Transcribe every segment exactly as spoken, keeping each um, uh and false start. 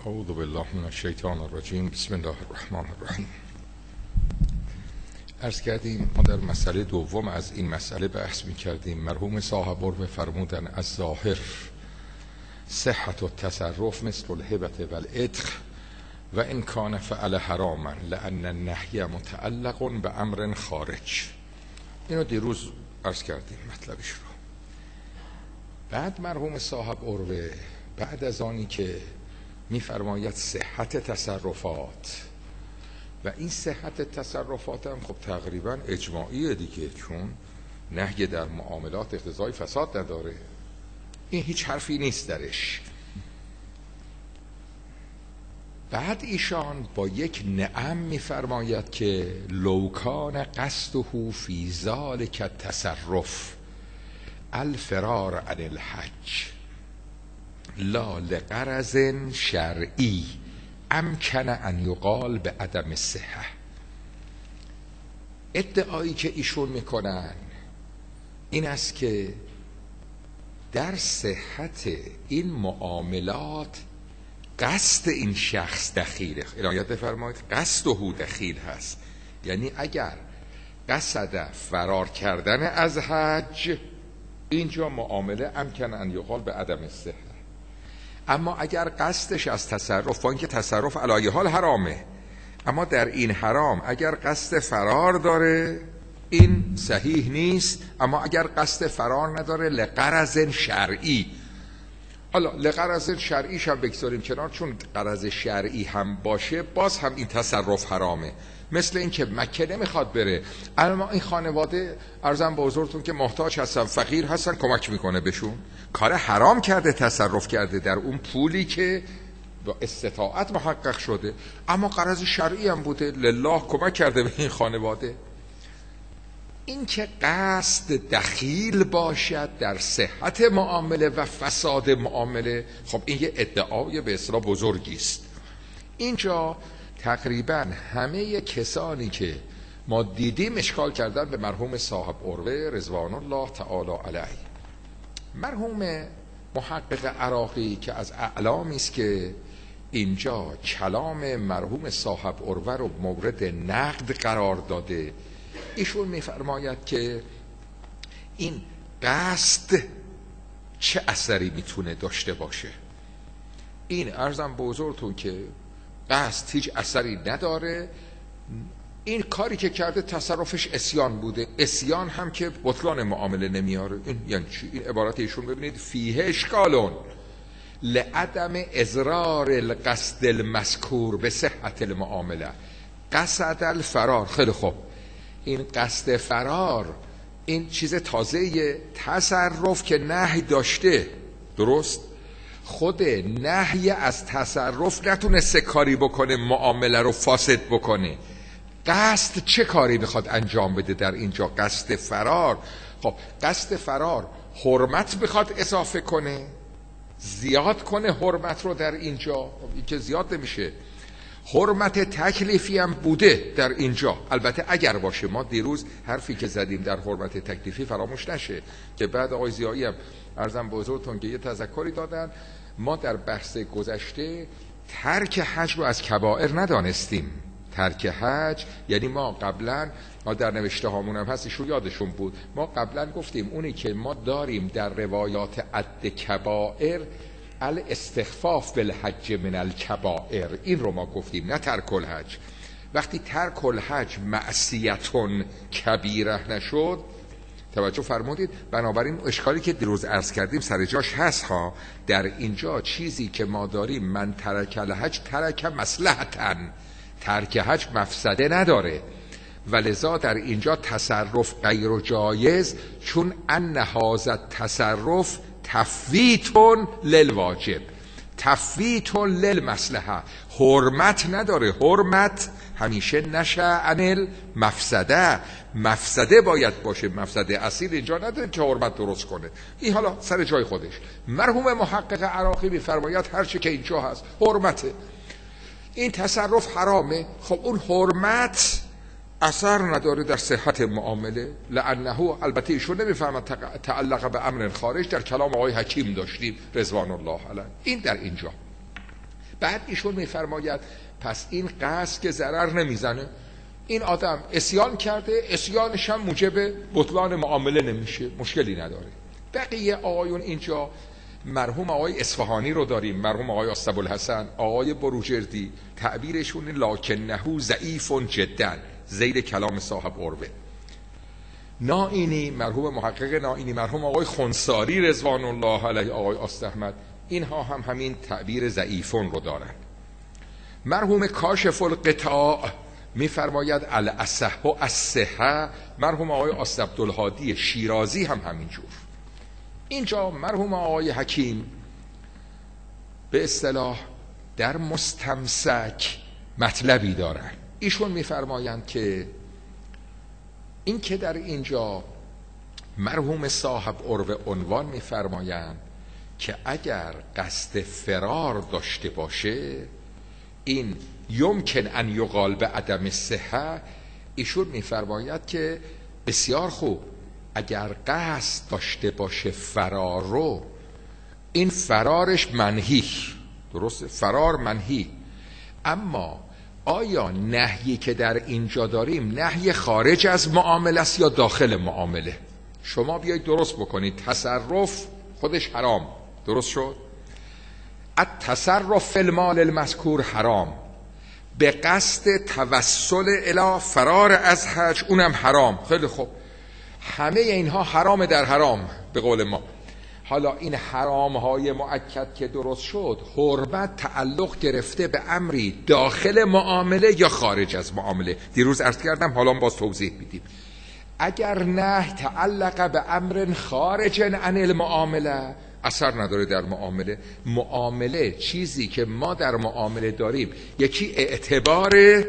اعوذ بالله من الشیطان الرجیم. بسم الله الرحمن الرحیم. عرض کردیم ما در مسئله دوم از این مسئله بحث می کردیم. مرحوم صاحب القرب فرمودن از ظاهر صحت و تصرف مثل الهبة و العتق و ان کان فعل حراما لان النهی متعلق به امر خارج. اینو دیروز عرض کردیم مطلبش رو. بعد مرحوم صاحب قرب بعد از آنی که میفرماید صحت تصرفات و این صحت تصرفات هم خب تقریبا اجماعیه دیگه، چون نهی در معاملات اقتضای فساد نداره، این هیچ حرفی نیست درش. بعد ایشان با یک نعم میفرماید که لوکان قصده فی ذلک التصرف الفرار عن الحج لا لغرض شرعی امکن ان یقال به عدم الصحة. ادعایی که ایشون میکنن این است که در صحت این معاملات قصد این شخص دخیله. عنایت بفرمایید قصد او دخیل هست، یعنی اگر قصد فرار کردن از حج اینجا معامله امکن ان یقال به عدم الصحة. اما اگر قصدش از تصرف، با اینکه تصرف علی حال حرامه، اما در این حرام اگر قصد فرار داره این صحیح نیست. اما اگر قصد فرار نداره لغرض شرعی، حالا لغرض شرعیش هم بگذاریم کنار، چون غرض شرعی هم باشه باز هم این تصرف حرامه. مثل این که مکه نمیخواد بره، اما این خانواده عرضم به حضورتون که محتاج هستن، فقیر هستن، کمک میکنه بهشون، کار حرام کرده، تصرف کرده در اون پولی که با استطاعت محقق شده، اما غرض شرعی هم بوده، لله کمک کرده به این خانواده. این که قصد دخیل باشد در صحت معامله و فساد معامله، خب این یه ادعای به اصطلاح بزرگی است. اینجا تقریبا همه کسانی که ما دیدیم اشکال کردن به مرحوم صاحب قربه رضوان الله تعالی علیه. مرحوم محقق عراقی که از اعلامی است که اینجا کلام مرحوم صاحب قربه رو مورد نقد قرار داده، ایشون میفرماید که این قصد چه اثری میتونه داشته باشه. این عرضم به حضورتون که قصد هیچ اثری نداره، این کاری که کرده تصرفش عصیان بوده، عصیان هم که بطلان معامله نمیاره. این یعنی چی؟ این عبارت ایشون ببینید فیه اشکالون لعدم اضرار القصد المذکور به صحت المعامله قصد الفرار. خیلی خوب، این قصد فرار این چیز تازه، تصرف که نهی داشته، درست؟ خود نهی از تصرف نتونسته کاری بکنه معامله رو فاسد بکنه. قصد چه کاری بخواد انجام بده در اینجا؟ قصد فرار. خب قصد فرار حرمت بخواد اضافه کنه، زیاد کنه حرمت رو در اینجا، خب این که زیاد نمیشه. حرمت تکلیفی هم بوده در اینجا، البته اگر باشه. ما دیروز حرفی که زدیم در حرمت تکلیفی فراموش نشه که بعد آقای ضیایی هم عرضم به حضورتون که یه تذکری دادن، ما در بحث گذشته ترک حج رو از کبائر ندانستیم. ترک حج یعنی ما قبلا، ما در نوشته هامون هم هست، ایشون یادشون بود، ما قبلا گفتیم اونی که ما داریم در روایات عد کبائر الاستخفاف بالحج من الکبائر، این رو ما گفتیم، نه ترک الحج. وقتی ترک الحج معصیتون کبیره نشد، توجه فرمودید، بنابراین اشکالی که دیروز عرض کردیم سر جاش هست ها. در اینجا چیزی که ما داریم، من ترک الحج ترک مصلحتاً، ترک حج مفسده نداره، ولذا در اینجا تصرف غیر جایز، چون ان هذا تصرف تفویتون للواجب، تفویتون للمصلحه، حرمت نداره. حرمت همیشه نشه عن المفسده، مفسده باید باشه، مفسده اصیل اینجا نداره که حرمت درست کنه. این حالا سر جای خودش. مرحوم محقق عراقی میفرماید هر چی که اینجا هست حرمته، این تصرف حرامه. خب اون حرمت اثر نداره در صحت معامله، لانه، البته ایشون نمیفهمد تعلق به امر خارج، در کلام آقای حکیم داشتیم رضوان الله علیه. این در اینجا بعد ایشون میفرماید پس این قصد که ضرر نمیزنه، این آدم عصیان کرده، عصیانش هم موجب بطلان معامله نمیشه، مشکلی نداره. بقیه آقایون اینجا مرحوم آقای اصفهانی رو داریم، مرحوم آقای اسدابوالحسن، آقای بروجردی، تعبیرشون لکنه ضعیف جدا، زیر کلام صاحب عروه. نائینی، مرحوم محقق نائینی، مرحوم آقای خنساری رضوان الله علیه، آقای آستاحمد، اینها هم همین تعبیر ضعیفون رو دارن. مرحوم کاشف القطاع میفرماید الاصح و الصحه، مرحوم آقای عبدالهادی شیرازی هم همینجور. اینجا مرحوم آقای حکیم به اصطلاح در مستمسک مطلبی دارن. ایشون میفرمایند که این که در اینجا مرحوم صاحب عروه عنوان میفرمایند که اگر قصد فرار داشته باشه این یمکن ان یقال به عدم صحه، ایشون میفرماید که بسیار خوب، اگر قصد داشته باشه فرار رو، این فرارش منهی، درسته؟ فرار منهی. اما آیا نهیی که در اینجا داریم نهی خارج از معامله است یا داخل معامله؟ شما بیایید درست بکنید، تصرف خودش حرام، درست شد؟ التصرف فی المال المذکور حرام، به قصد توسل الی فرار از حج اونم حرام. خیلی خوب، همه اینها حرام در حرام به قول ما. حالا این حرام های مؤکد که درست شد، حرمت تعلق گرفته به امری داخل معامله یا خارج از معامله؟ دیروز عرض کردم، حالا باز توضیح میدیم. اگر نهی تعلق به امر خارج عن المعامله، اثر نداره در معامله. معامله چیزی که ما در معامله داریم، یکی اعتبار،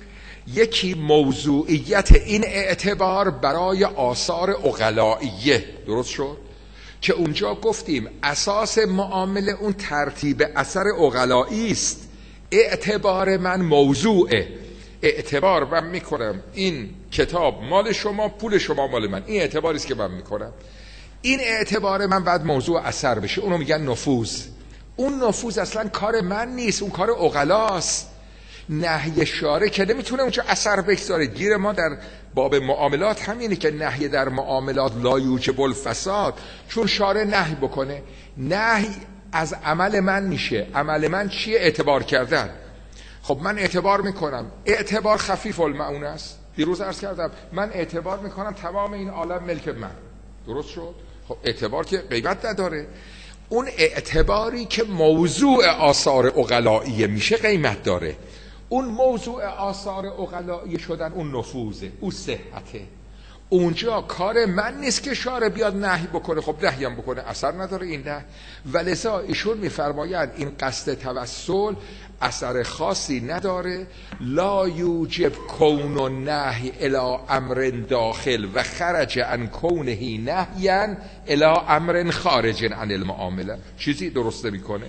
یکی موضوعیت این اعتبار برای آثار عقلائیه، درست شد؟ که اونجا گفتیم اساس معامله اون ترتیب اثر عقلائی است. اعتبار من موضوعه، اعتبار من میکنم این کتاب مال شما، پول شما مال من، این اعتباری است که من میکنم. این اعتبار من بعد موضوع اثر بشه، اونو میگن نفوذ. اون نفوذ اصلا کار من نیست، اون کار عقلاست. نهی شارع که نمیتونه اونجا اثر بگذاره. گیر ما در باب معاملات همینه که نهی در معاملات لا یوجب الفساد، چون شارع نهی بکنه. نهی از عمل من میشه. عمل من چیه؟ اعتبار کردن. خب من اعتبار میکنم، اعتبار خفیف المعون است. دیروز عرض کردم من اعتبار میکنم تمام این عالم ملک من، درست شد؟ خب اعتبار که قیمت نداره. اون اعتباری که موضوع آثار عقلائیه میشه قیمت داره. اون موضوع آثار عقلائیه شدن اون نفوذه، اون صحته. اونجا کار من نیست که شارع بیاد نهی بکنه. خب نهی هم بکنه اثر نداره این نه. ولذا ایشون میفرمایند این قصد توسل اثر خاصی نداره. لا یوجب کون النهی الی امر داخل و خرج عن کونه نهیا الی امر خارج عن المعامله، چیزی درست میکنه.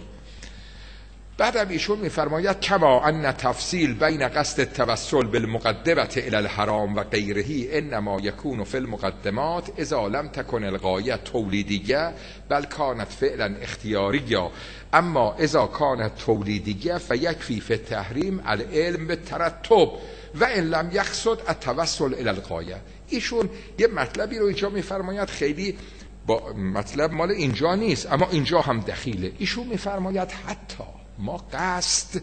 بعدم ایشون میفرماید کما ان تفصیل بین قصد التوسل بالمقدمه الی الحرام و غیره انما یکون فی المقدمات اذا لم تکن الغایه تولیدیه بل کانت فعلا اختیاریه، اما اذا کانت تولیدیه فیکفی فی التحریم العلم بالترتب و ان لم یقصد التوسل الی الغایه. ایشون یه مطلبی رو اینجا میفرماید، خیلی با مطلب مال اینجا نیست اما اینجا هم دخیله. ایشون میفرماید حتی ما قصد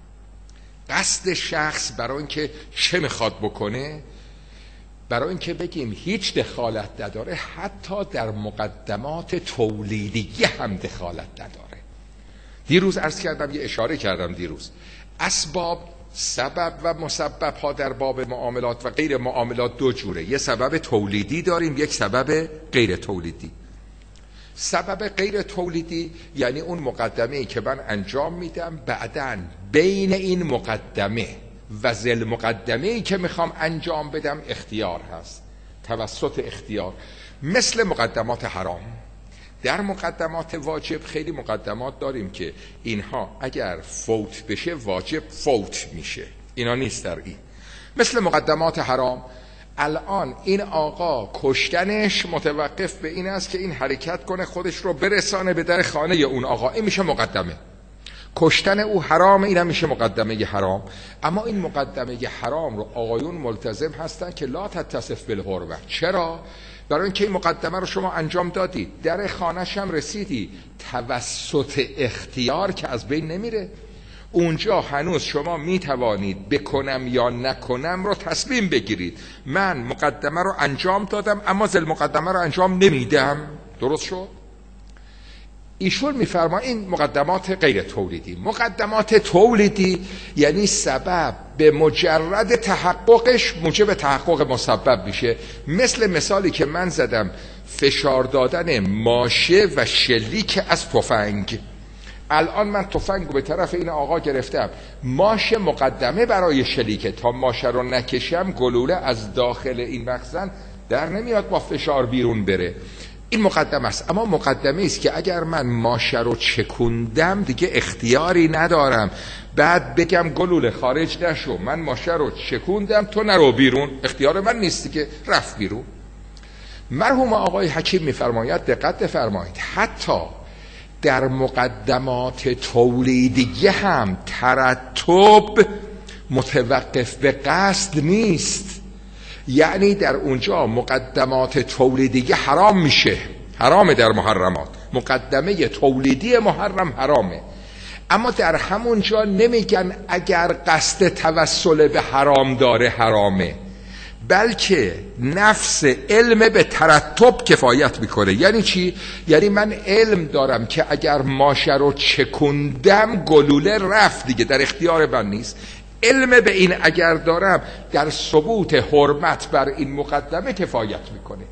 قصد شخص برای اینکه چه میخواد بکنه، برای اینکه بگیم هیچ دخالت نداره، حتی در مقدمات تولیدیه هم دخالت نداره. دیروز عرض کردم، یه اشاره کردم دیروز، اسباب سبب و مسبب ها در باب معاملات و غیر معاملات دو جوره. یه سبب تولیدی داریم، یک سبب غیر تولیدی. سبب غیر تولیدی یعنی اون مقدمه‌ای که من انجام میدم، بعداً بین این مقدمه و ذل مقدمه‌ای که میخوام انجام بدم اختیار هست، توسط اختیار. مثل مقدمات حرام. در مقدمات واجب خیلی مقدمات داریم که اینها اگر فوت بشه واجب فوت میشه، اینا نیست در این. مثل مقدمات حرام، الان این آقا کشتنش متوقف به این است که این حرکت کنه خودش رو برسانه به در خانه اون آقا، این میشه مقدمه. کشتن او حرام، اینم میشه مقدمه حرام. اما این مقدمه حرام رو آقایون ملتزم هستن که لا تتصف بالحرمه. چرا؟ برای اینکه این مقدمه رو شما انجام دادید، در خانه‌ش هم رسیدی، توسط اختیار که از بین نمیره. اونجا هنوز شما میتوانید بکنم یا نکنم رو تصمیم بگیرید. من مقدمه رو انجام دادم اما زل مقدمه رو انجام نمیدم. درست شد؟ ایشون میفرما این مقدمات غیر تولیدی. مقدمات تولیدی یعنی سبب به مجرد تحققش موجب تحقق مسبب میشه. مثل مثالی که من زدم، فشار دادن ماشه و شلیک از تفنگ. الان من تفنگ رو به طرف این آقا گرفتم، ماشه مقدمه برای شلیکه. تا ماشه رو نکشم گلوله از داخل این مخزن در نمیاد، با فشار بیرون بره. این مقدمه است. اما مقدمه است که اگر من ماشه رو چکوندم دیگه اختیاری ندارم بعد بگم گلوله خارج نشو، من ماشه رو چکوندم تو نرو بیرون، اختیار من نیستی که رفت بیرون. مرحوم آقای حکیم میفرماید دقت بفرمایید، حتی در مقدمات تولیدیه هم ترتب متوقف به قصد نیست. یعنی در اونجا مقدمات تولیدیه حرام میشه، حرامه در محرمات، مقدمه تولیدی محرم حرامه. اما در همونجا نمیگن اگر قصد توسل به حرام داره حرامه، بلکه نفس علم به ترتب کفایت میکنه. یعنی چی؟ یعنی من علم دارم که اگر ماشه رو چکوندم گلوله رفت دیگه، در اختیار من نیست. علم به این اگر دارم در ثبوت حرمت بر این مقدمه کفایت میکنه.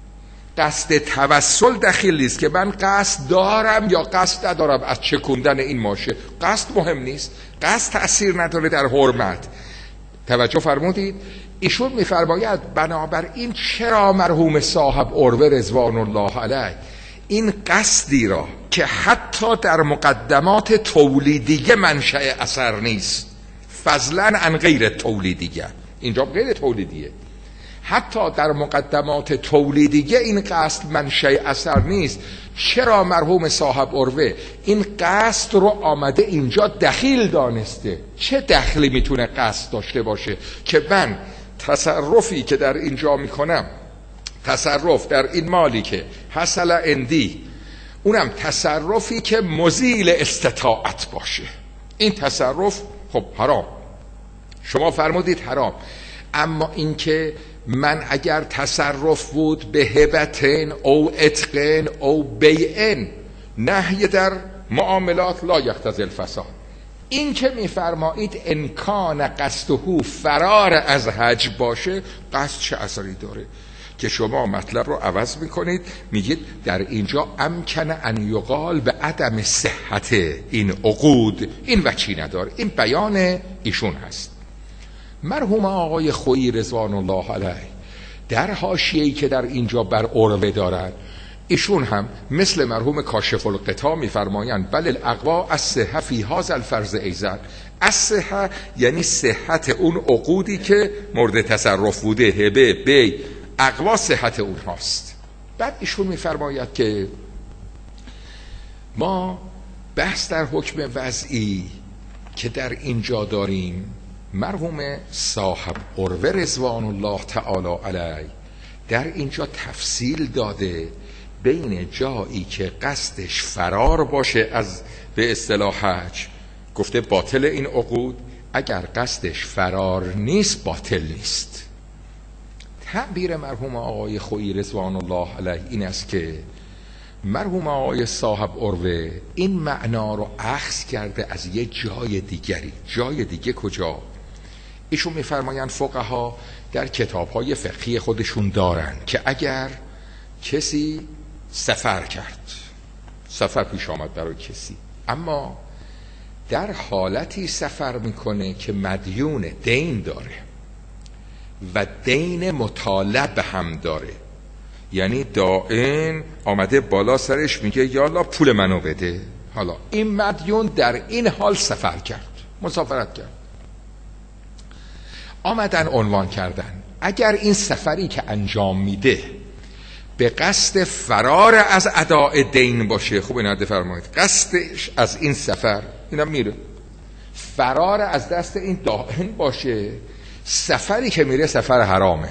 قصد توسل دخیل نیست که من قصد دارم یا قصد ندارم از چکوندن این ماشه. قصد مهم نیست، قصد تأثیر نداره در حرمت. توجه فرمودید؟ ایشون میفرماید بنابراین چرا مرحوم صاحب عروه رضوان الله علیه این قصدی را که حتی در مقدمات تولیدیه منشأ اثر نیست، فضلا عن غیر تولیدیه، اینجا غیر تولیدیه، حتی در مقدمات تولیدیه این قصد منشأ اثر نیست، چرا مرحوم صاحب عروه این قصد رو آمده اینجا دخیل دانسته؟ چه دخلی میتونه قصد داشته باشه که من تصرفی که در اینجا میکنم، تصرف در این مالی که حصل عندی، اونم تصرفی که مزیل استطاعت باشه، این تصرف خب حرام، شما فرمودید حرام. اما اینکه من اگر تصرف بود به هبتن او اتقن او بیعن، نهی در معاملات لا یقتضی الفساد. این که میفرمایید امکان قصده فرار از حج باشه، قصد چه اثری داره که شما مطلب رو عوض میکنید، میگید در اینجا امکن ان یقال به عدم صحت این عقود، این وجهی نداره. این بیان ایشون هست. مرحوم آقای خویی رضوان الله علیه در حاشیه‌ای که در اینجا بر عروه دارند، ایشون هم مثل مرحوم کاشف الغطا میفرمایند بل الاقوا الصحه فی هذا الفرض ایضا. الصحه یعنی صحت اون عقودی که مورد تصرف بوده، هبه، بی، اقوا صحت اونهاست. بعد ایشون میفرماید که ما بحث در حکم وضعی که در اینجا داریم، مرحوم صاحب عروه رضوان الله تعالی علیه در اینجا تفصیل داده بین جایی که قصدش فرار باشه از به اصطلاح حج، گفته باطل این عقود، اگر قصدش فرار نیست باطل نیست. تعبیر مرحوم آقای خویی رضوان الله علیه این است که مرحوم آقای صاحب عروه این معنا رو اخذ کرده از یه جای دیگری. جای دیگه کجا؟ ایشون میفرمایند فقها در کتاب‌های فقهی خودشون دارن که اگر کسی سفر کرد، سفر پیش آمد برای کسی، اما در حالتی سفر میکنه که مدیون دین داره و دین مطالب هم داره، یعنی دائن آمده بالا سرش میگه یالا پول منو بده. حالا این مدیون در این حال سفر کرد، مسافرت کرد، آمدن عنوان کردن اگر این سفری که انجام میده به قصد فرار از اداء دین باشه. خوب اینو فرمایید، قصدش از این سفر، اینم میره فرار از دست این دائن باشه، سفری که میره سفر حرامه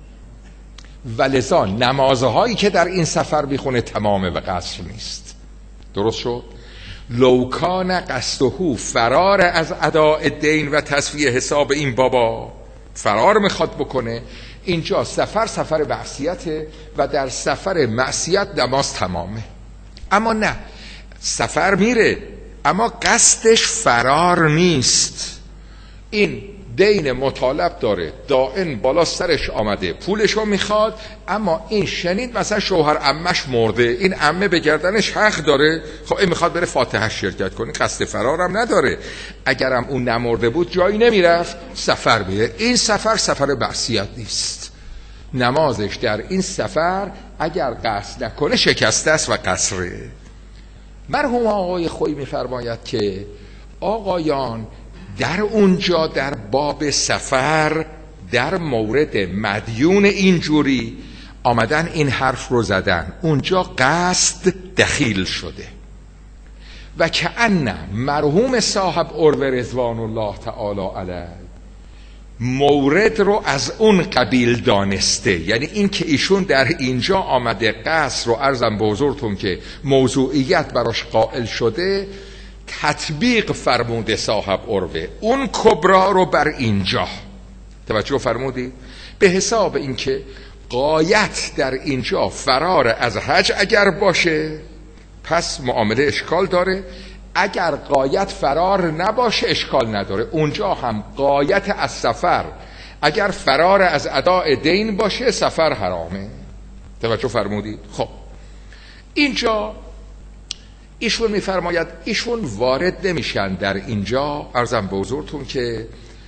و لذا نمازهایی که در این سفر میخونه تمامه و قصر نیست. درست شد؟ لوکان قصدهو فرار از اداء دین و تصفیه حساب این بابا، فرار میخواد بکنه. اینجا سفر سفر معصیته و در سفر معصیت نماز تمامه. اما نه، سفر میره اما قصدش فرار نیست. این دین مطالب داره، دائن بالا سرش آمده، پولشو میخواد، اما این شنید مثلا شوهر عمش مرده، این عمه به گردنش حق داره، خب این میخواد بره فاتحه شرکت کنه، قصد فرارم نداره. اگرم اون نمرده بود جایی نمیرفت، سفر میره. این سفر سفر معصیت نیست. نمازش در این سفر اگر قصد نکنه شکسته است و قصره. مرحوم آقای خویی میفرماید که آقایان در اونجا در باب سفر در مورد مدیون اینجوری آمدن این حرف رو زدن، اونجا قصد دخیل شده و کأن مرحوم صاحب عروه رضوان الله تعالی علیه مورد رو از اون قبیل دانسته. یعنی این که ایشون در اینجا آمده قصد رو عرضم به حضورتون که موضوعیت براش قائل شده، تطبیق فرموده صاحب عروه اون کبرا رو بر اینجا. توجه فرمودید؟ به حساب اینکه غایت در اینجا فرار از حج اگر باشه پس معامله اشکال داره، اگر غایت فرار نباشه اشکال نداره. اونجا هم غایت از سفر اگر فرار از اداء دین باشه سفر حرامه. توجه فرمودید؟ خب اینجا ایشون میفرماید ایشون وارد نمیشن در اینجا، عرضم به حضورتون که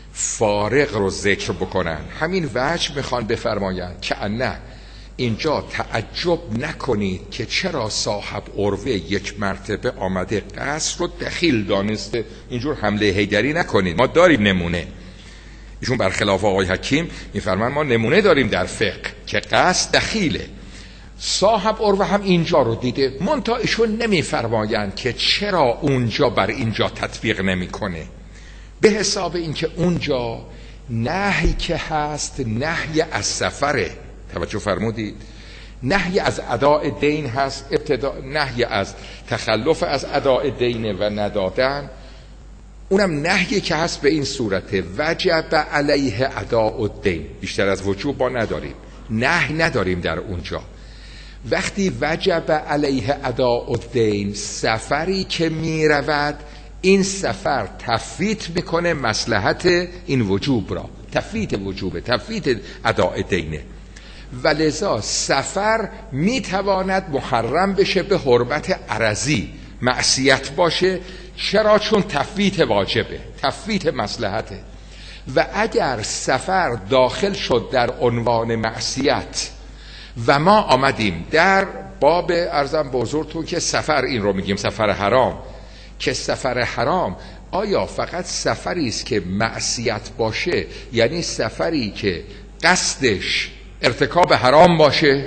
فارغ رو ذکر بکنن. همین وجه میخوان بفرمایند که نه اینجا تعجب نکنید که چرا صاحب عروه یک مرتبه آمده قصر رو دخیل دانسته، اینجور حمله حیدری نکنید. ما داریم نمونه. ایشون برخلاف آقای حکیم میفرمان ما نمونه داریم در فقه که قصد دخیله. صاحب عروه هم اینجا رو دیده، منتها ایشون نمیفرمایند که چرا اونجا بر اینجا تطبیق نمیکنه، به حساب اینکه اونجا نهی که هست نهی از سفره. توجه فرمودید؟ نهی از اداء دین هست، ابتدا نهی از تخلف از اداء دین و ندادن، اونم نهی که هست به این صورته وجب علیه اداء الدین. بیشتر از وجوب ما نداریم، نهی نداریم در اونجا. وقتی وجب علیه اداء الدین، سفری که می رود این سفر تفویت میکنه مصلحت این وجوب را، تفویت وجوبه، تفویت اداء دینه، و لذا سفر میتواند محرم بشه به حرمت عرضی، معصیت باشه. چرا؟ چون تفویت واجبه، تفویت مصلحته. و اگر سفر داخل شد در عنوان معصیت و ما آمدیم در باب عرضم به حضورتون که سفر، این رو میگیم سفر حرام، که سفر حرام آیا فقط سفری است که معصیت باشه، یعنی سفری که قصدش ارتکاب حرام باشه،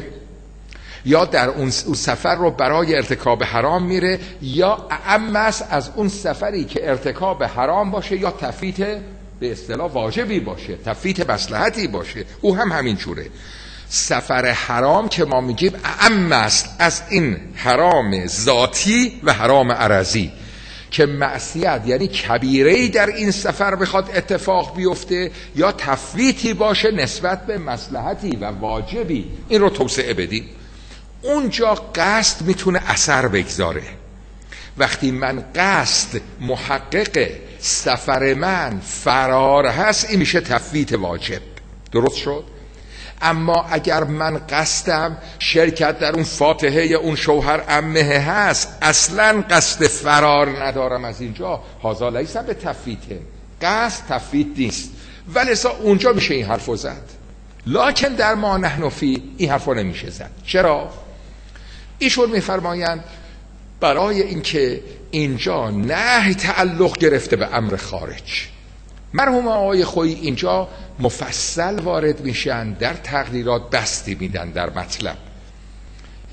یا در اون سفر رو برای ارتکاب حرام میره، یا اعم است از اون سفری که ارتکاب حرام باشه یا تفویت به اصطلاح واجبی باشه، تفویت مصلحتی باشه، او هم همین جوره. سفر حرام که ما میگیم اعم است از این حرام ذاتی و حرام عرضی، که معصیت یعنی کبیره‌ای در این سفر بخواد اتفاق بیفته یا تفویتی باشه نسبت به مصلحتی و واجبی، این رو توسعه بدیم. اونجا قصد میتونه اثر بگذاره. وقتی من قصد محقق سفر من فرار هست، این میشه تفویت واجب. درست شد؟ اما اگر من قصدم شرکت در اون فاتحه یا اون شوهر عمه هست، اصلا قصد فرار ندارم از اینجا، هذا لیس به تفویته، قصد تفویت نیست، ولذا اونجا میشه این حرفو زد. لکن در ما نحن فی این حرفو نمیشه زد. چرا؟ ایشون میفرمایند برای اینکه اینجا نهی تعلق گرفته به امر خارج. مرحوم آقای خویی اینجا مفصل وارد میشن، در تقریرات بستی میدن در مطلب.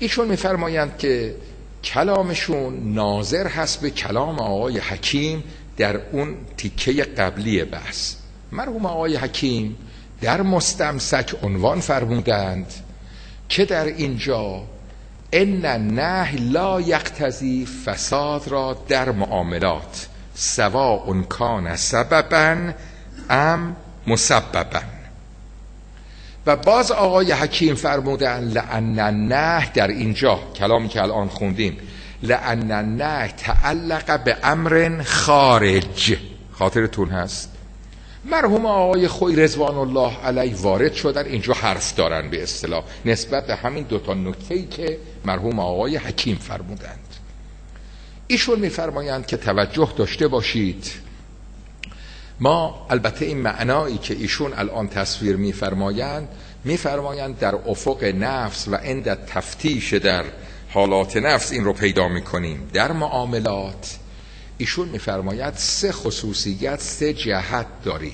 ایشون میفرمایند که کلامشون ناظر هست به کلام آقای حکیم در اون تیکه قبلی بحث. مرحوم آقای حکیم در مستمسک عنوان فرمودند که در اینجا ان النهی لا یقتضی فساد را در معاملات سواء کان سببا ام مسببا. و باز آقای حکیم فرمودن لأن النهی در اینجا کلامی که الان خوندیم لأن النهی تعلق به امر خارج. خاطرتون هست مرحوم آقای خویی رضوان الله علیه وارد شدن اینجا حرف دارن به اصطلاح نسبت به همین دوتا نکته‌ای که مرحوم آقای حکیم فرمودند. ایشون میفرمایند که توجه داشته باشید، ما البته این معنایی که ایشون الان تصویر میفرمایند میفرمایند در افق نفس و عند تفتیش در حالات نفس این رو پیدا میکنیم. در معاملات ایشون میفرماید سه خصوصیت، سه جهت داریم.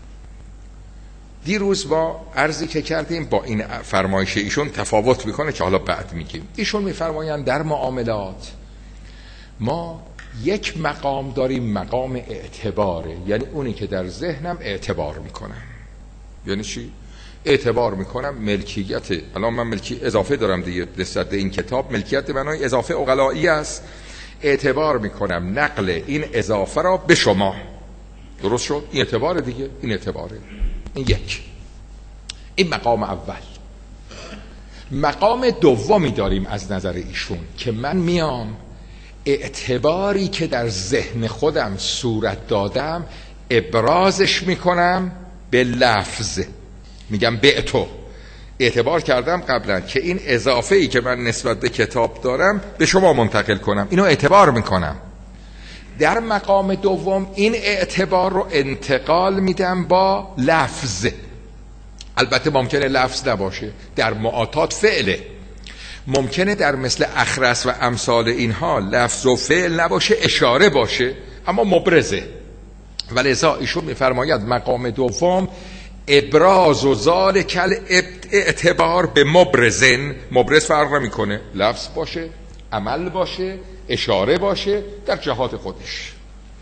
دیروز با عرضی که کردیم با این فرمایش ایشون تفاوت میکنه که حالا بعد میگیم. ایشون میفرمایند در معاملات ما یک مقام داریم، مقام اعتباره، یعنی اونی که در ذهنم اعتبار میکنم. یعنی چی؟ اعتبار میکنم ملکیت، الان من ملکی اضافه دارم دیگه نسبت این کتاب، ملکیت منای اضافه عقلائی است، اعتبار میکنم نقل این اضافه را به شما. درست شد؟ این اعتبار دیگه، این اعتباره. این یک، این مقام اول. مقام دومی داریم از نظر ایشون که من میام اعتباری که در ذهن خودم صورت دادم ابرازش میکنم به لفظ. میگم به تو اعتبار کردم قبلا که این اضافه ای که من نسبت به کتاب دارم به شما منتقل کنم، اینو اعتبار میکنم. در مقام دوم این اعتبار رو انتقال میدم با لفظ. البته ممکنه لفظ نباشه، در معاطات فعله. ممکنه در مثل اخرس و امثال اینها لفظ و فعل نباشه، اشاره باشه، اما مبرزه. ولذا ایشون میفرماید مقام دوم ابراز و ذالک اعتبار به مبرزن. مبرز فرق نمیکنه، لفظ باشه، عمل باشه، اشاره باشه، در جهات خودش.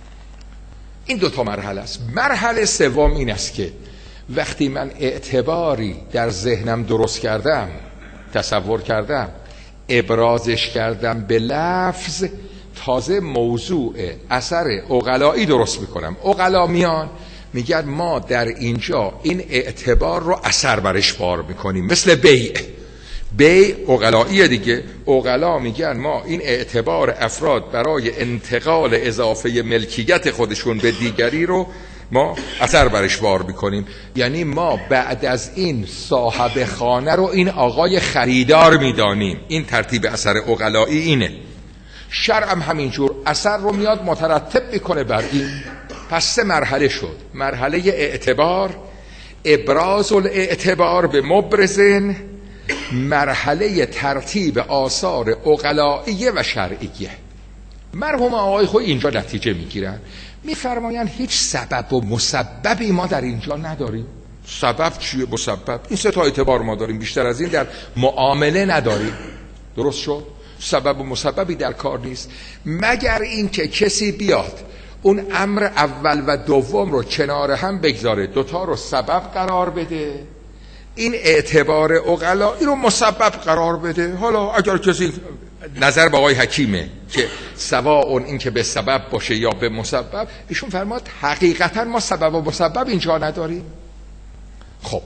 این دوتا مرحله است. مرحله سوم این است که وقتی من اعتباری در ذهنم درست کردم، تصور کردم، ابرازش کردم به لفظ، تازه موضوع اثر عقلائی درست میکنم. عقلا میان میگن ما در اینجا این اعتبار رو اثر برش بار میکنیم، مثل بیع. بیع عقلائی دیگه. عقلا میگن ما این اعتبار افراد برای انتقال اضافه ملکیت خودشون به دیگری رو ما اثر برش بار میکنیم. یعنی ما بعد از این صاحب خانه رو این آقای خریدار میدانیم. این ترتیب اثر عقلائی اینه. شرع هم همینجور اثر رو میاد مترتب میکنه بر این. پس سه مرحله شد. مرحله اعتبار، ابراز الاعتبار به مبرزن، مرحله ترتیب آثار عقلائیه و شرعیه. مرحوم آقای خویی اینجا نتیجه میگیرن، میفرمایند هیچ سبب و مسببی ما در اینجا نداریم. سبب چیه؟ مسبب. این سه تا اعتبار ما داریم، بیشتر از این در معامله نداریم. درست شد؟ سبب و مسببی در کار نیست، مگر این که کسی بیاد اون امر اول و دوم رو کنار هم بگذاره، دوتا رو سبب قرار بده، این اعتبار عقلائی رو مسبب قرار بده. حالا اگر کسی نظر به آقای حکیمه که سواء این که به سبب باشه یا به مسبب، ایشون فرماد حقیقتا ما سبب و مسبب اینجا نداریم. خب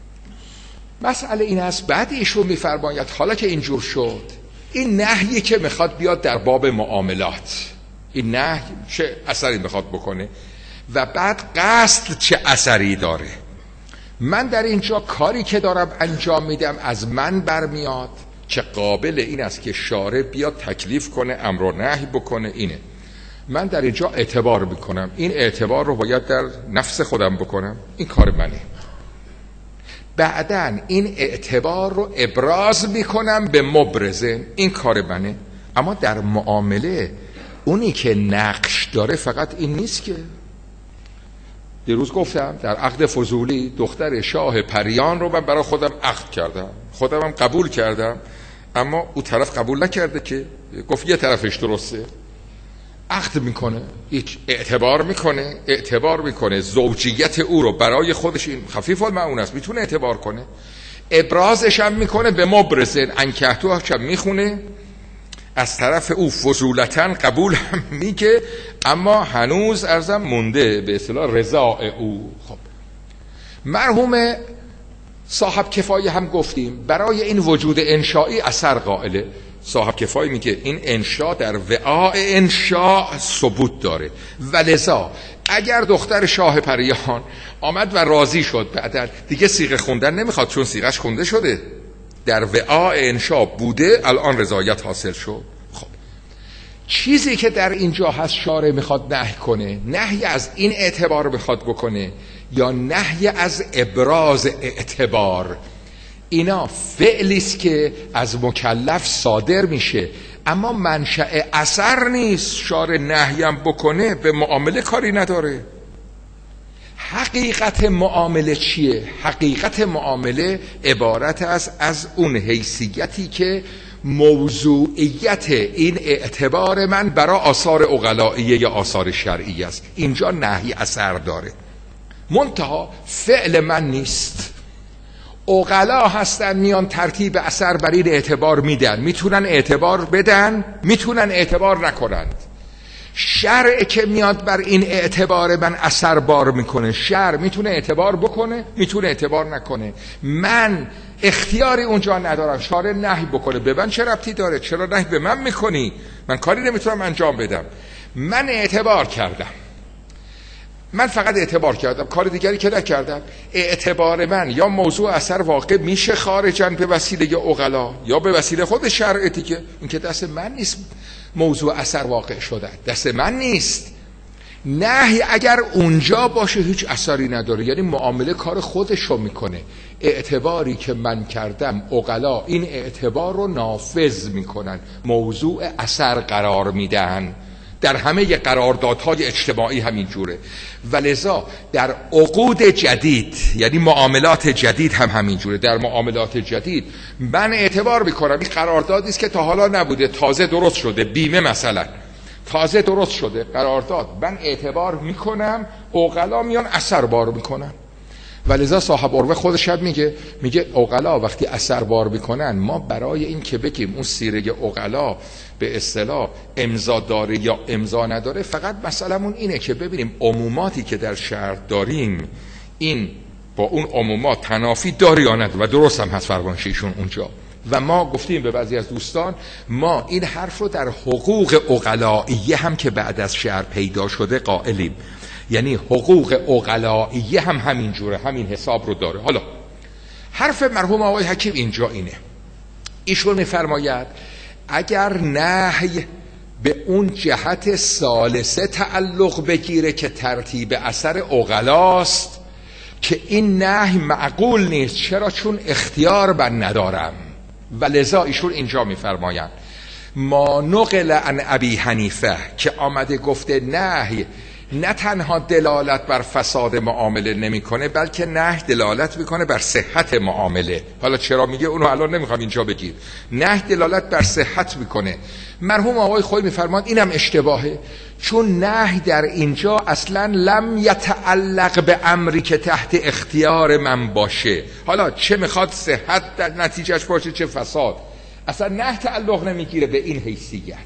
مسئله این است، بعد ایشون میفرماید حالا که اینجور شد، این نهیی که میخواد بیاد در باب معاملات، این نهی چه اثری میخواد بکنه و بعد قصد چه اثری داره. من در اینجا کاری که دارم انجام میدم از من برمیاد که قابل این است که شارع بیاد تکلیف کنه، امر و نهی بکنه. اینه من در اینجا اعتبار میکنم، این اعتبار رو باید در نفس خودم بکنم، این کار منه. بعدن این اعتبار رو ابراز میکنم به مبرزه، این کار منه. اما در معامله اونی که نقش داره فقط این نیست که دیروز گفتم در عقد فضولی دختر شاه پریان رو من برای خودم عقد کردم، خودم هم قبول کردم، اما او طرف قبول نکرده که، گفت یه طرفش درسته، عقد میکنه، هیچ اعتبار میکنه اعتبار میکنه زوجیت او رو برای خودش، این خفیف المعون است، میتونه اعتبار کنه، ابرازش هم میکنه به مبرزن انکهتو هم میخونه، از طرف او فضولتاً قبول هم میگه، اما هنوز ارزم مونده به اصطلاح رضا او. خب مرحوم صاحب کفایه هم گفتیم برای این وجود انشایی اثر قائله. صاحب کفایه میگه این انشا در وعاء انشا ثبوت داره، ولذا اگر دختر شاه پریان آمد و راضی شد بعد دیگه صیغه خوندن نمیخواد، چون صیغه‌اش خونده شده، در وعاء انشا بوده، الان رضایت حاصل شد. خب چیزی که در اینجا هست شارع میخواد نهی کنه، نهی از این اعتبار میخواد بکنه یا نهی از ابراز اعتبار، اینا فعلی است که از مکلف صادر میشه اما منشأ اثر نیست. شارع نهیم بکنه به معامله کاری نداره. حقیقت معامله چیه؟ حقیقت معامله عبارت است از اون حیثیتی که موضوعیت این اعتبار من برای آثار عقلائیه یا آثار شرعی است. اینجا نهی اثر داره، منتها فعل من نیست. عقلا هستن میان ترتیب اثر بر این اعتبار میدن، میتونن اعتبار بدن میتونن اعتبار نکنند. شرع که میاد بر این اعتبار من اثر بار میکنه، شرع میتونه اعتبار بکنه میتونه اعتبار نکنه. من اختیاری اونجا ندارم شارع نهی بکنه، به من چه ربطی داره؟ چرا نهی به من میکنی؟ من کاری نمیتونم انجام بدم. من اعتبار کردم، من فقط اعتبار کردم، کار دیگری که نکردم. اعتبار من یا موضوع اثر واقع میشه خارجاً به وسیله عقلا یا به وسیله خود شرع دیگه، این که دست من نیست. موضوع اثر واقع شده دست من نیست. نهی اگر اونجا باشه هیچ اثری نداره، یعنی معامله کار خودشو میکنه. اعتباری که من کردم عقلا این اعتبار رو نافذ میکنن، موضوع اثر قرار میدن. در همه قراردادهای اجتماعی همین جوره. ولذا در عقود جدید یعنی معاملات جدید هم همین جوره. در معاملات جدید من اعتبار میکنم این قراردادی است که تا حالا نبوده، تازه درست شده، بیمه مثلا تازه درست شده قرارداد، من اعتبار میکنم، عقلا میان اثر بار میکنن. ولذا صاحب عروه خودش هم میگه میگه عقلا وقتی اثر بار میکنن، ما برای این که بگیم اون سیره عقلا به اصطلاح امضا داره یا امضا نداره، فقط مسئلمون اینه که ببینیم عموماتی که در شرع داریم این با اون عمومات تنافی داره یا نداره، و درست هم هست فرمایششون اونجا. و ما گفتیم به بعضی از دوستان ما این حرف رو در حقوق عقلائیه هم که بعد از شرع پیدا شده قائلیم، یعنی حقوق عقلائیه هم همین جوره، همین حساب رو داره. حالا حرف مرحوم آقای حکیم اینجا اینه، ایشون میفرماید اگر نهی به اون جهت ثالثه تعلق بگیره که ترتیب اثر عقلاست، که این نهی معقول نیست. چرا؟ چون اختیار من ندارم. ولذا ایشون اینجا میفرمایند ما نقل عن ابی حنیفه که آمده گفته نهی نه تنها دلالت بر فساد معامله نمیکنه، بلکه نهی دلالت میکنه بر صحت معامله. حالا چرا میگه اونو الان نمیخوام اینجا بگیر. نهی دلالت بر صحت میکنه. مرحوم آقای خویی میفرماد اینم اشتباهه، چون نهی در اینجا اصلا لم یتعلق به امری که تحت اختیار من باشه. حالا چه میخواد صحت در نتیجهش باشه چه فساد، اصلا نهی تعلق نمیگیره به این حیثیت.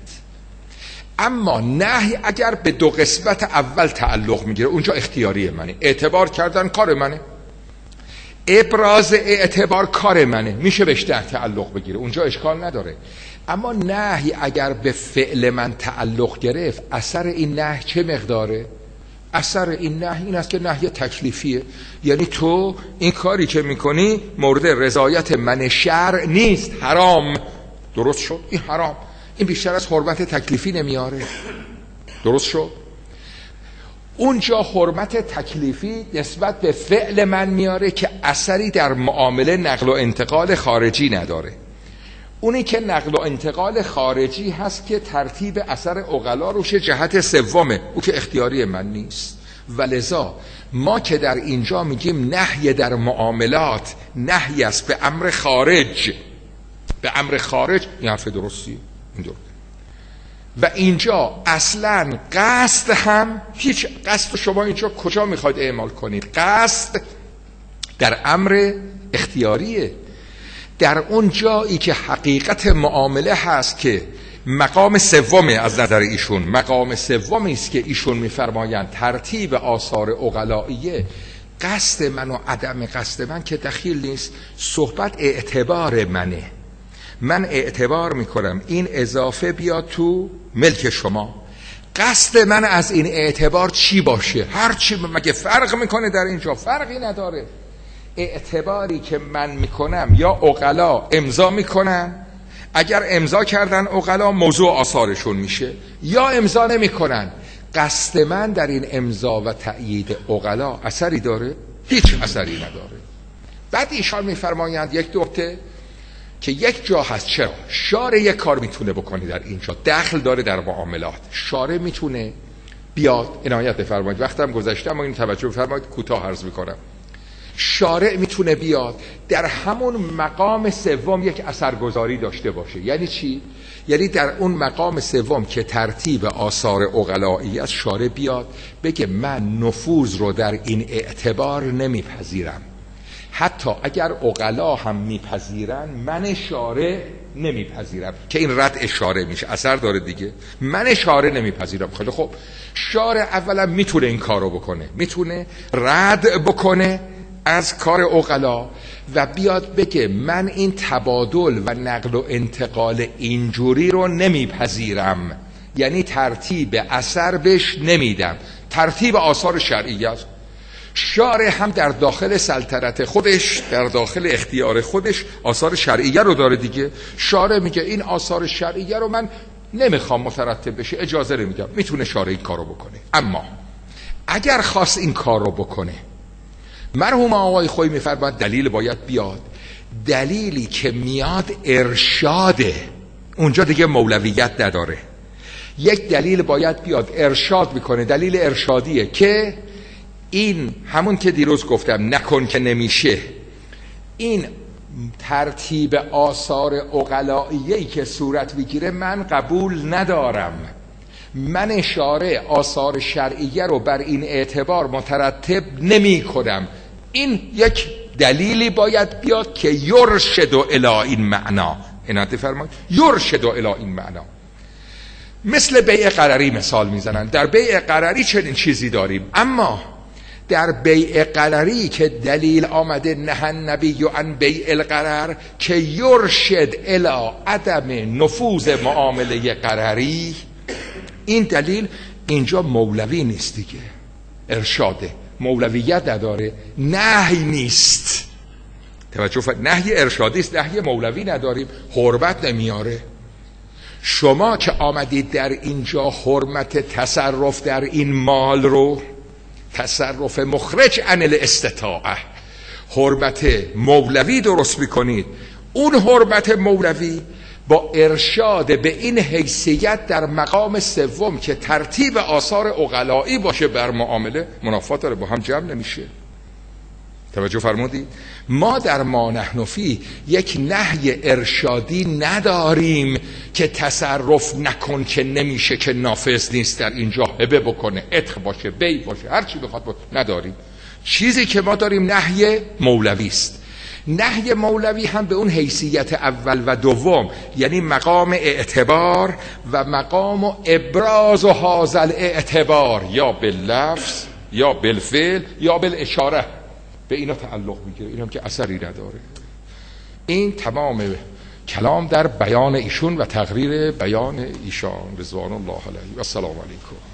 اما نهی اگر به دو قسمت اول تعلق میگیره، اونجا اختیاری منه، اعتبار کردن کار منه، ابراز اعتبار کار منه، میشه بهش تعلق بگیره، اونجا اشکال نداره. اما نهی اگر به فعل من تعلق گرفت، اثر این نهی چه مقداره؟ اثر این نهی این است که نهی تکلیفیه، یعنی تو این کاری که میکنی مورد رضایت من شرع نیست، حرام. درست شد؟ این حرام، این بیشتر از حرمت تکلیفی نمیاره. درست شد؟ اونجا حرمت تکلیفی نسبت به فعل من میاره که اثری در معامله نقل و انتقال خارجی نداره. اونی که نقل و انتقال خارجی هست که ترتیب اثر عقلا روش جهت سومه، او که اختیاری من نیست. ولذا ما که در اینجا میگیم نهی در معاملات نهی است به امر خارج، به امر خارج این حرف درستی این درسته. و اینجا اصلا قصد هم هیچ، قصد شما اینجا کجا میخواید اعمال کنید؟ قصد در امر اختیاریه، در اون جایی که حقیقت معامله هست که مقام سومه از نظر ایشون، مقام سومی است که ایشون میفرمایند ترتیب آثار عقلائیه. قصد من و عدم قصد من که دخیل نیست، صحبت اعتبار منه. من اعتبار میکنم این اضافه بیاد تو ملک شما، قصد من از این اعتبار چی باشه؟ هر چی مگه فرق میکنه در اینجا؟ فرقی نداره. اعتباری که من میکنم یا عقلا امضا میکنن، اگر امضا کردن عقلا موضوع آثارشون میشه، یا امضا نمیکنن. قصد من در این امضا و تأیید عقلا اثری داره؟ هیچ اثری نداره. بعد ایشان میفرمایند یک نکته که یک جا هست، چرا شارع یک کار میتونه بکنه در اینجا، دخل داره در معاملات. شارع میتونه بیاد، عنایت بفرمایید وقتم گذشته اما این توجه بفرمایید کوتاه عرض میکنم. شارع میتونه بیاد در همون مقام سوم یک اثرگذاری داشته باشه. یعنی چی؟ یعنی در اون مقام سوم که ترتیب آثار عقلایی از شارع بیاد بگه من نفوذ رو در این اعتبار نمیپذیرم، حتی اگر عقلا هم میپذیرن من شارع نمیپذیرم، که این رد شارع میشه، اثر داره دیگه. من شارع نمیپذیرم. خیلی خب، شارع اولا میتونه این کارو بکنه، میتونه رد بکنه از کار عقلا و بیاد بگه من این تبادل و نقل و انتقال اینجوری رو نمیپذیرم، یعنی ترتیب اثر بهش نمیدم، ترتیب آثار شرعی است. شارع هم در داخل سلطنت خودش، در داخل اختیار خودش آثار شرعیه رو داره دیگه. شارع میگه این آثار شرعیه رو من نمیخوام مترتب بشه، اجازه نمیدم. میتونه شارع این کارو بکنه. اما اگر خواست این کار رو بکنه، مرحوم آقای خویی میفرماید دلیل باید بیاد. دلیلی که میاد ارشاده، اونجا دیگه مولویت نداره. یک دلیل باید بیاد ارشاد میکنه، دلیل ارشادیه که این همون که دیروز گفتم نکن که نمیشه. این ترتیب آثار عقلائیه‌ای که صورت بگیره من قبول ندارم. من شارع آثار شرعیه رو بر این اعتبار مترتب نمی کنم. این یک دلیلی باید بیاد که یرشد الی این معنا. عنایت فرمایید، یرشد الی این معنا. مثل بیع قرری مثال میزنن. در بیع قرری چنین چیزی داریم، اما در بیع قرری که دلیل آمده نه النبی عن بیع القرر که یرشد الی عدم نفوذ معامله قرری، این دلیل اینجا مولوی نیست دیگه، ارشاده، مولویت نداره، نهی نیست. توجه فرمایید، نهی ارشادی است، نهی مولوی نداریم، حرمت نمیاره. شما که آمدید در اینجا حرمت تصرف در این مال رو، تصرف مخرج عن الاستطاعه، حرمت مولوی درست میکنید. اون حرمت مولوی با ارشاد به این حیثیت در مقام سوم که ترتیب آثار عقلایی باشه بر معامله، منافات داره، با هم جمع نمیشه. توجه فرمودید؟ ما در ما نحن فی یک نهی ارشادی نداریم که تصرف نکن که نمیشه، که نافذ نیست، در اینجا هبه بکنه، عتق باشه، بی باشه، هر چی بخواد باشه، نداریم. چیزی که ما داریم نهی مولوی است. نهی مولوی هم به اون حیثیت اول و دوم، یعنی مقام اعتبار و مقام ابراز و حاصل اعتبار، یا باللفظ یا بالفعل یا بالاشاره، به اینا تعلق میگیره. این هم که اثری نداره. این تمام کلام در بیان ایشون و تقریر بیان ایشان رضوان الله علیه و السلام علیکم.